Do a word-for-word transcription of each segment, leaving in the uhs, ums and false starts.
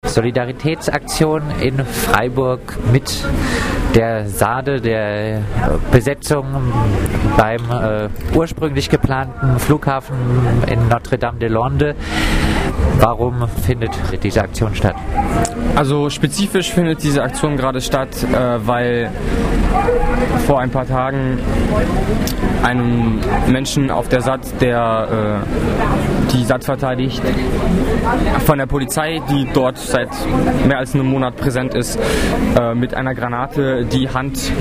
Solidaritätsaktion in Freiburg mit der SADE, der Besetzung beim äh, ursprünglich geplanten Flughafen in Notre-Dame-des-Landes. Warum findet diese Aktion statt? Also spezifisch findet diese Aktion gerade statt, äh, weil vor ein paar Tagen einem Menschen auf der S A D, der äh, die S A D verteidigt, von der Polizei, die dort seit mehr als einem Monat präsent ist, äh, mit einer Granate die Hand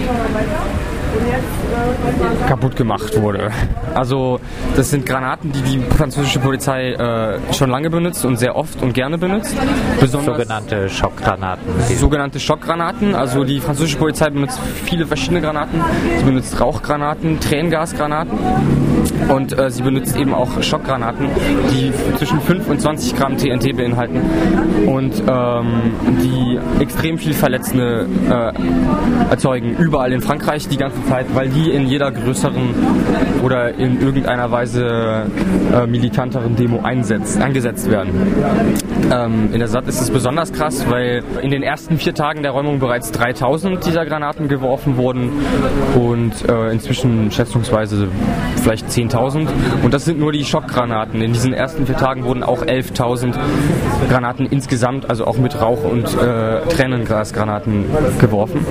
kaputt gemacht wurde. Also das sind Granaten, die die französische Polizei äh, schon lange benutzt und sehr oft und gerne benutzt. Besonders sogenannte Schockgranaten. Sogenannte Schockgranaten. Also die französische Polizei benutzt viele verschiedene Granaten. Sie benutzt Rauchgranaten, Tränengasgranaten und äh, sie benutzt eben auch Schockgranaten, die zwischen fünf und zwanzig Gramm T N T beinhalten und ähm, die extrem viel Verletzende äh, erzeugen, überall in Frankreich die ganze Zeit, weil die in jeder größeren oder in irgendeiner Weise äh, militanteren Demo einsetzt, eingesetzt werden. Ähm, in der S A D ist es besonders krass, weil in den ersten vier Tagen der Räumung bereits dreitausend dieser Granaten geworfen wurden und äh, inzwischen schätzungsweise vielleicht zehntausend. Und das sind nur die Schockgranaten. In diesen ersten vier Tagen wurden auch elftausend Granaten insgesamt, also auch mit Rauch- und äh, Tränengasgranaten geworfen.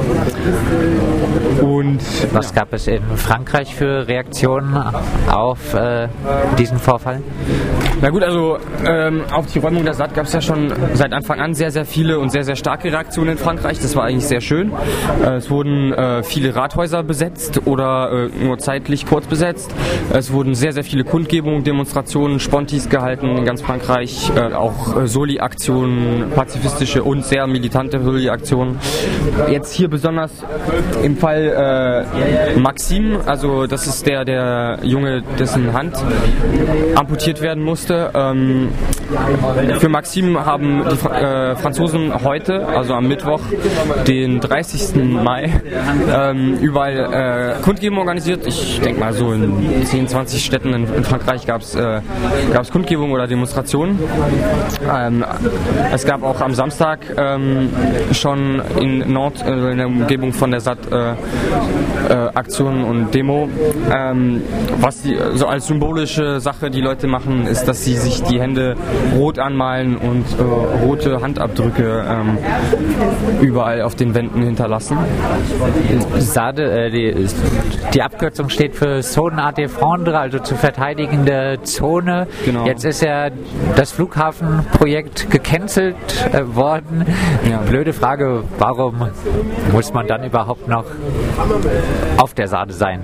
Und was gab es in Frankreich für Reaktionen auf äh, diesen Vorfall? Na gut, also ähm, auf die Räumung der S A D gab es ja schon seit Anfang an sehr, sehr viele und sehr, sehr starke Reaktionen in Frankreich. Das war eigentlich sehr schön. Äh, es wurden äh, viele Rathäuser besetzt oder äh, nur zeitlich kurz besetzt. Es wurden sehr, sehr viele Kundgebungen, Demonstrationen, Spontis gehalten in ganz Frankreich. Äh, auch äh, Soli-Aktionen, pazifistische und sehr militante Soli-Aktionen. Jetzt hier besonders im Fall äh, Maxime, also das ist der, der Junge, dessen Hand amputiert werden musste. Ähm, für Maxime haben die Fra- äh, Franzosen heute, also am Mittwoch, den dreißigsten Mai, ähm, überall äh, Kundgebungen organisiert. Ich denke mal so in zehn, zwanzig Städten in, in Frankreich gab es äh, gab's Kundgebungen oder Demonstrationen. Ähm, es gab auch am Samstag ähm, schon in Nantes, äh, in der Umgebung von der S A D, äh, äh, Aktionen und Demo. Ähm, was die, so als symbolische Sache die Leute machen, ist, dass sie sich die Hände rot anmalen und äh, rote Handabdrücke ähm, überall auf den Wänden hinterlassen. S A D, äh, die, die Abkürzung steht für Zone à défendre, also zu verteidigende Zone. Genau. Jetzt ist ja das Flughafenprojekt gecancelt äh, worden. Ja. Blöde Frage, warum muss man dann überhaupt noch auf der S A D sein?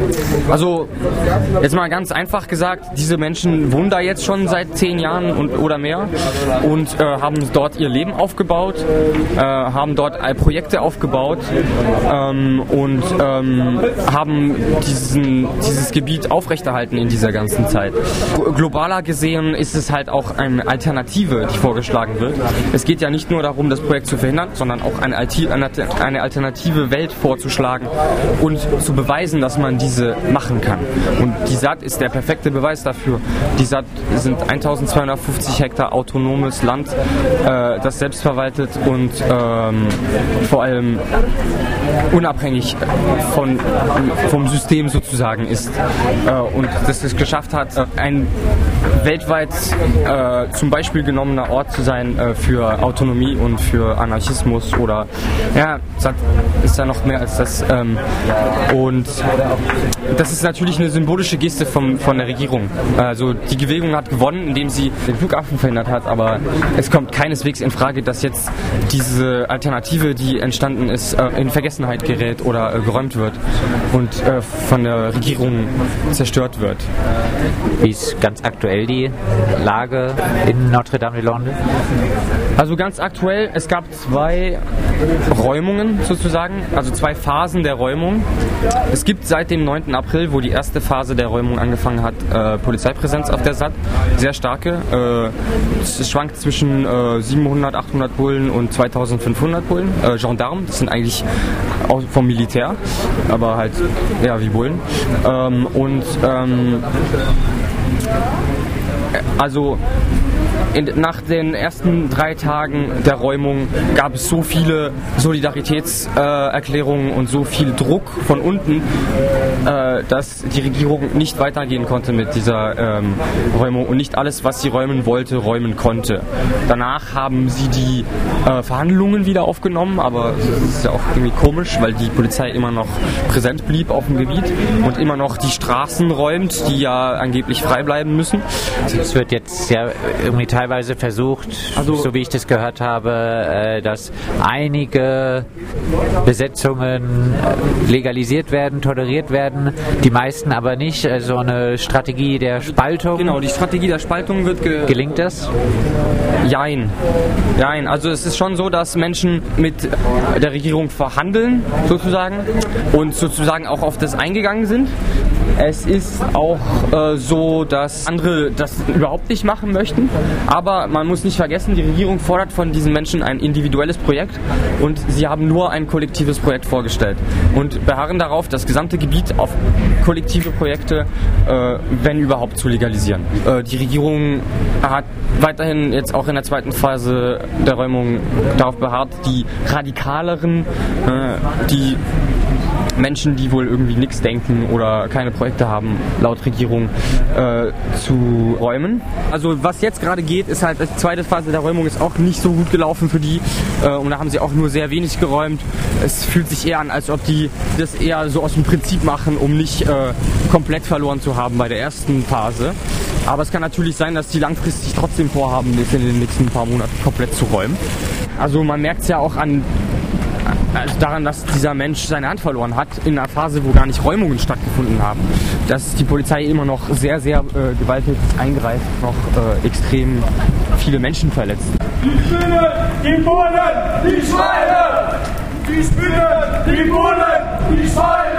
Also, jetzt mal ganz einfach gesagt, diese Menschen wohnen da jetzt schon seit zehn Jahren und, oder mehr und äh, haben dort ihr Leben aufgebaut, äh, haben dort Projekte aufgebaut ähm, und ähm, haben diesen, dieses Gebiet aufrechterhalten in dieser ganzen Zeit. Globaler gesehen ist es halt auch eine Alternative, die vorgeschlagen wird. Es geht ja nicht nur darum, das Projekt zu verhindern, sondern auch eine, eine alternative Welt vorzuschlagen und zu beweisen, dass man diese machen kann. Und die S A D ist der perfekte Beweis dafür. Die S A D sind eintausendzweihundertfünfzig Hektar autonomes Land, äh, das selbst verwaltet und ähm, vor allem unabhängig von, vom System sozusagen ist. Äh, und das es geschafft hat, ein weltweit äh, zum Beispiel genommener Ort zu sein äh, für Autonomie und für Anarchismus oder ja, S A D ist ja noch mehr als das. Ähm, und das ist natürlich eine symbolische Geste vom, von der Regierung. Also die Bewegung hat gewonnen, indem sie den Flughafen verhindert hat, aber es kommt keineswegs in Frage, dass jetzt diese Alternative, die entstanden ist, in Vergessenheit gerät oder geräumt wird und von der Regierung zerstört wird. Wie ist ganz aktuell die Lage in Notre-Dame-des-Landes? Also ganz aktuell, es gab zwei Räumungen sozusagen, also zwei Phasen der Räumung. Es gibt seit dem neunten April, wo die erste Phase der Räumung angefangen hat, äh, Polizeipräsenz auf der S A D, sehr starke. Äh, es schwankt zwischen äh, siebenhundert, achthundert Bullen und zweitausendfünfhundert Bullen. Äh, Gendarmen, das sind eigentlich auch vom Militär, aber halt ja wie Bullen. Ähm, und ähm, also in, nach den ersten drei Tagen der Räumung gab es so viele Solidaritätserklärungen äh, und so viel Druck von unten, äh, dass die Regierung nicht weitergehen konnte mit dieser ähm, Räumung und nicht alles, was sie räumen wollte, räumen konnte. Danach haben sie die äh, Verhandlungen wieder aufgenommen, aber das ist ja auch irgendwie komisch, weil die Polizei immer noch präsent blieb auf dem Gebiet und immer noch die Straßen räumt, die ja angeblich frei bleiben müssen. Es wird jetzt ja irgendwie teilweise versucht, also, so wie ich das gehört habe, dass einige Besetzungen legalisiert werden, toleriert werden, die meisten aber nicht. So eine Strategie der Spaltung. Genau, die Strategie der Spaltung wird ge- gelingt das? Jein. Jein. Also es ist schon so, dass Menschen mit der Regierung verhandeln, sozusagen, und sozusagen auch auf das eingegangen sind. Es ist auch äh, so, dass andere das überhaupt nicht machen möchten, aber man muss nicht vergessen, die Regierung fordert von diesen Menschen ein individuelles Projekt und sie haben nur ein kollektives Projekt vorgestellt und beharren darauf, das gesamte Gebiet auf kollektive Projekte, äh, wenn überhaupt, zu legalisieren. Äh, die Regierung hat weiterhin jetzt auch in der zweiten Phase der Räumung darauf beharrt, die radikaleren, äh, die Menschen, die wohl irgendwie nichts denken oder keine Projekte haben, laut Regierung, äh, zu räumen. Also was jetzt gerade geht, ist halt, die zweite Phase der Räumung ist auch nicht so gut gelaufen für die äh, und da haben sie auch nur sehr wenig geräumt. Es fühlt sich eher an, als ob die das eher so aus dem Prinzip machen, um nicht äh, komplett verloren zu haben bei der ersten Phase. Aber es kann natürlich sein, dass die langfristig trotzdem vorhaben, das in den nächsten paar Monaten komplett zu räumen. Also man merkt es ja auch an Also daran, dass dieser Mensch seine Hand verloren hat, in einer Phase, wo gar nicht Räumungen stattgefunden haben. Dass die Polizei immer noch sehr, sehr äh, gewalttätig eingreift, noch äh, extrem viele Menschen verletzt. Die Spinnen, die Bullen, die Schweine! Die Spinnen, die Bullen, die Schweine!